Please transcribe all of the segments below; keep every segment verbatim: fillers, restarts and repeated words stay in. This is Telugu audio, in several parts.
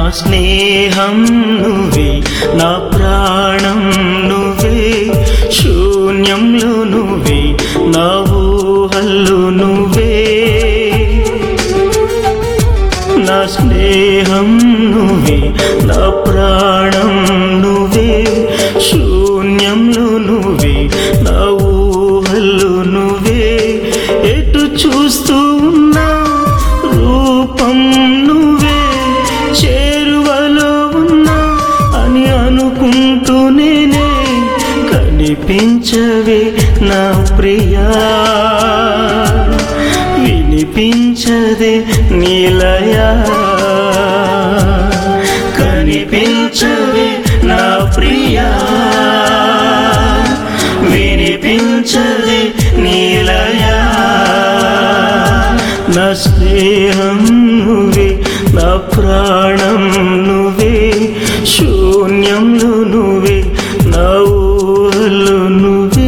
స్నేహం నువ్వే, నా ప్రాణం నువ్వే, శూన్యంలో నువ్వే, నా ఊహల్లో నువ్వే. నా స్నేహం నువ్వే, నా ప్రాణం నువ్వే, శూన్యంలో నువ్వే, నా ఊహల్లో నువ్వే. ఎటు చూస్తూ ఉన్నా రూపం నువ్వే, చేరువలో ఉన్నా అని అనుకుంటూ నేనే కనిపించవే నా ప్రియా, వినిపించదే నీలయా. కనిపించవే నా ప్రియా, వినిపించదే నీలయా. నా స్నేహం నువ్వే, నా ప్రాణం నువ్వే, శూన్యంలో నువ్వే, నా ఊహల్లో నువ్వే.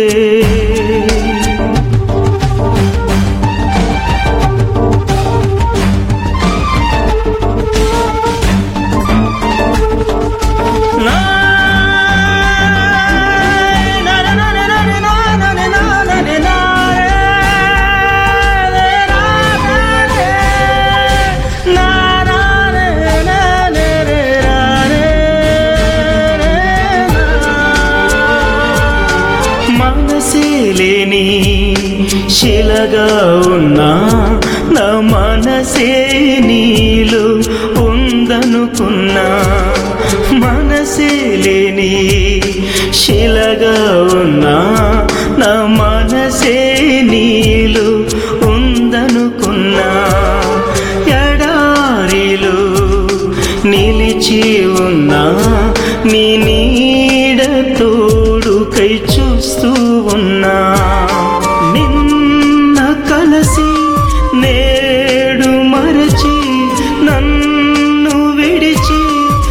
మనసేలేని శిలగా ఉన్నా నా మనసే నీలో ఉందనుకున్నా. మనసేలేని శిలగా ఉన్నా నా మనసే నీలో ఉందనుకున్నా. ఎడారిలో నిలిచి ఉన్నా నీ నీడ తోడుకై చూస్తూ ఉన్నా. నిన్న కలసి నేడు మరచి నన్ను విడిచి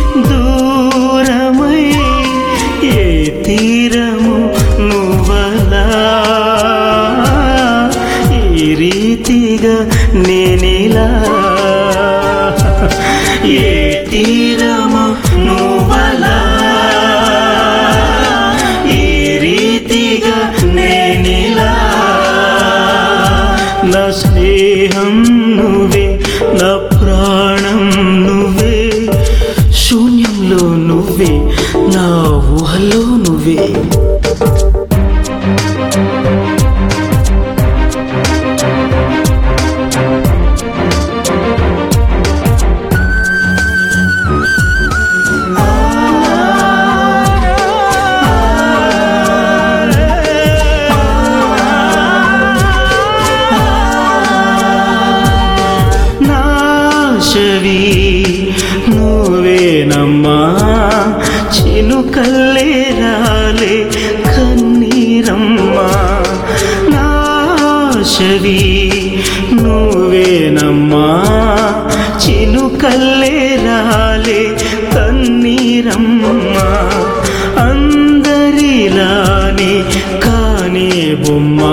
దూరమై ఏ తీరము నువ్వలా ఈ రీతిగా నేనిలా. ఏ తీరము నువ్వలా ఈ రీతిగా నేనిలా. నా స్నేహం నువ్వే, నా ప్రాణం నువ్వే, శూన్యంలో నువ్వే, నా ఊహలో నువ్వే. నువ్వేనమ్మా చినుకల్లే రాలే కన్నీరమ్మా. నాశవి నువ్వేనమ్మా చినుకల్లే రాలే కన్నీరమ్మా. అందరిలానే కానే బొమ్మా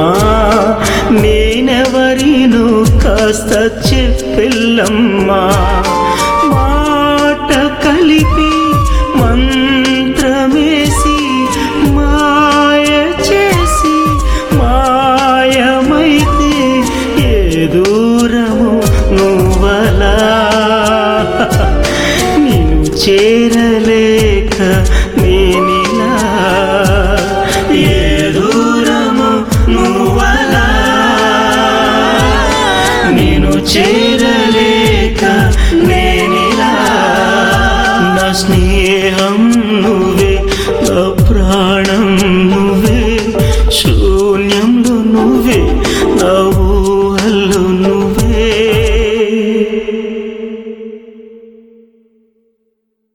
నేనెవరినో కాస్త చెప్పెల్లమ్మా. మాట కలిపి మంత్రమేసి మాయ చేసి మాయమైతే ఏ దూరము నువ్వలా నిన్ను చేరలేక నేనిలా. ఏ దూరము నువ్వలా నిన్ను చేరలేక నేనిలా. నా స్నేహం నువ్వే, నా ప్రాణం